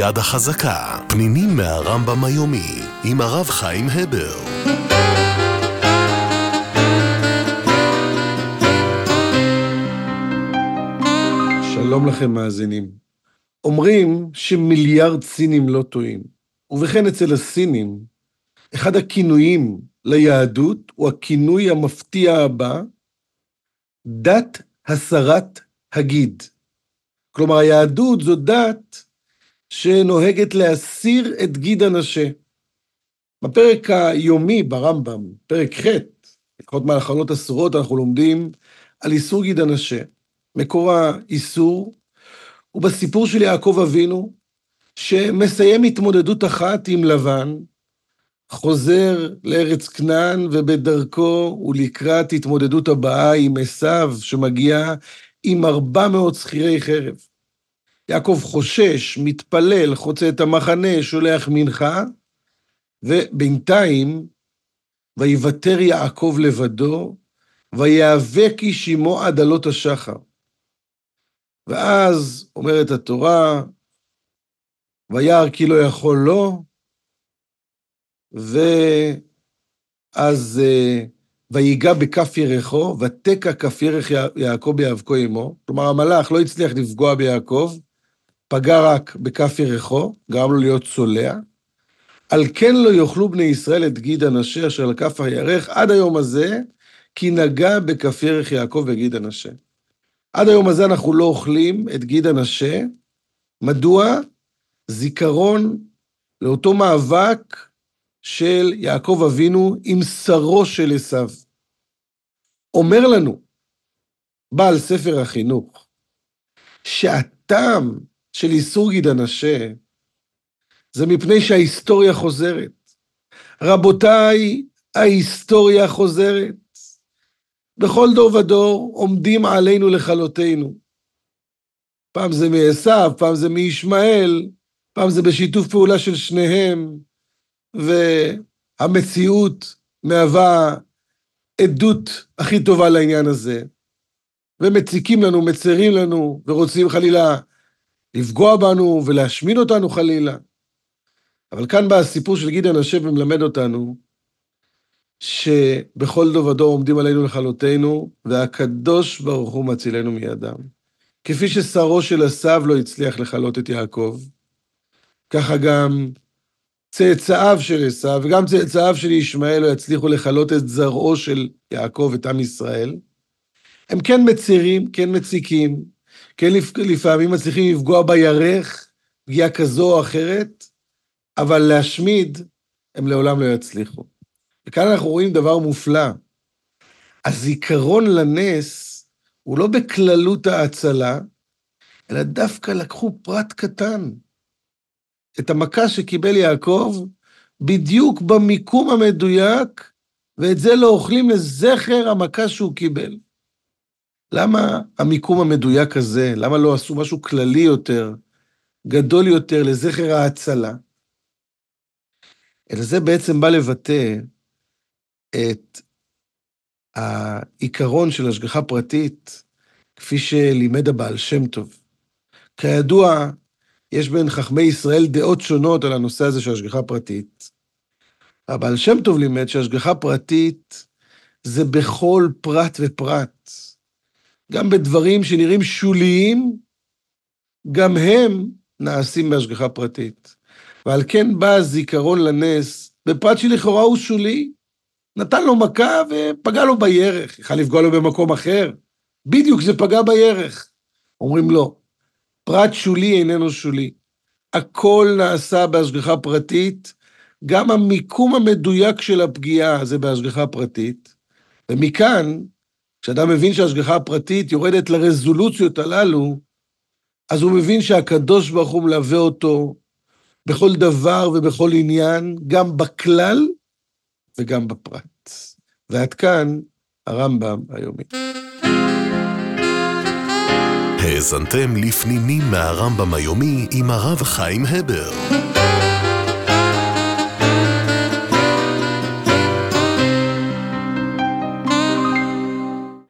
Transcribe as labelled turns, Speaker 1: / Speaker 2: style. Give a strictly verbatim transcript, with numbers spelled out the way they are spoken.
Speaker 1: יד החזקה, פנינים מהרמב"ם היומי, עם הרב חיים הבר.
Speaker 2: שלום לכם מאזינים. אומרים שמיליארד סינים לא טועים, ובכן אצל הסינים, אחד הכינויים ליהדות הוא הכינוי המפתיע הבא, דת הסרת הגיד. כלומר, היהדות זו דת שנוהגת להסיר את גיד הנשה. בפרק היומי ברמב"ם, פרק ח', הלכות מאכלות אסורות, אנחנו לומדים על איסור גיד הנשה. מקור האיסור הוא בסיפור של יעקב אבינו, שמסיים התמודדות אחת עם לבן, חוזר לארץ כנען, ובדרכו הוא לקראת התמודדות הבאה עם עשיו, שמגיע עם ארבע מאות שכירי חרב. יעקב חושש, מתפלל, חוצה את המחנה, שולח מנחה, ובינתיים, ויוותר יעקב לבדו, ויאבק איש עמו עד עלות השחר. ואז אומרת התורה, וירא כי לא יכול לו, ואז ויגע בכף ירחו, ותקע כף ירך יעקב ביאבקו עמו. כלומר, המלאך לא הצליח לפגוע ביעקב, פגע רק בכף ירחו, גרם לו להיות צולע. על כן לא יאכלו בני ישראל את גיד הנשה אשר על כף הירך עד היום הזה, כי נגע בכף ירך יעקב בגיד הנשה. עד היום הזה אנחנו לא אוכלים את גיד הנשה. מדוע? זיכרון לאותו מאבק של יעקב אבינו עם שרו של עשיו. אומר לנו בעל ספר החינוך, שהטעם של איסור גיד הנשה, זה מפני שההיסטוריה חוזרת. רבותיי, ההיסטוריה חוזרת. בכל דור ודור עומדים עלינו לכלותנו. פעם זה מעשיו, פעם זה מישמעאל, פעם זה בשיתוף פעולה של שניהם, והמציאות מהווה עדות הכי טובה לעניין הזה. ומציקים לנו, מצרים לנו, ורוצים חלילה לפגוע בנו ולהשמין אותנו חלילה. אבל כאן בא הסיפור של גיד הנשה ומלמד אותנו, שבכל דור ודור עומדים עלינו לכלותנו, והקדוש ברוך הוא מצילנו מידם. כפי ששרו של עשיו לא הצליח לכלות את יעקב, ככה גם צאצאיו של עשיו, וגם צאצאיו של ישמעאל לא יצליחו לכלות את זרעו של יעקב, את עם ישראל. הם כן מצירים, כן מציקים, כן לפעמים מצליחים לפגוע בירך, פגיעה כזו או אחרת, אבל להשמיד הם לעולם לא יצליחו. וכאן אנחנו רואים דבר מופלא. הזיכרון לנס הוא לא בכללות ההצלה, אלא דווקא לקחו פרט קטן. את המכה שקיבל יעקב, בדיוק במיקום המדויק, ואת זה לא אוכלים לזכר המכה שהוא קיבל. למה המיקום המדויק הזה? למה לא עשו משהו כללי יותר, גדול יותר, לזכר ההצלה? אלא זה בעצם בא לבטא את העיקרון של השגחה פרטית, כפי שלימד הבעל שם טוב. כידוע, יש בין חכמי ישראל דעות שונות על הנושא הזה של השגחה פרטית. הבעל שם טוב לימד שהשגחה פרטית זה בכל פרט ופרט. גם בדברים שנראים שוליים, גם הם נעשים בהשגחה פרטית. ועל כן בא הזיכרון לנס, בפרט שלכאורה הוא שולי, נתן לו מכה ופגע לו בירך, יכל לפגוע לו במקום אחר, בדיוק זה פגע בירך. אומרים לו, פרט שולי איננו שולי, הכל נעשה בהשגחה פרטית, גם המיקום המדויק של הפגיעה זה בהשגחה פרטית, ומכאן, כשאדם מבין שההשגחה הפרטית יורדת לרזולוציות הללו, אז הוא מבין שהקדוש ברוך הוא מלווה אותו בכל דבר ובכל עניין, גם בכלל וגם בפרט. ועד כאן הרמב"ם היומי.
Speaker 1: האזנתם לפנינים מהרמב"ם היומי עם הרב חיים הבר.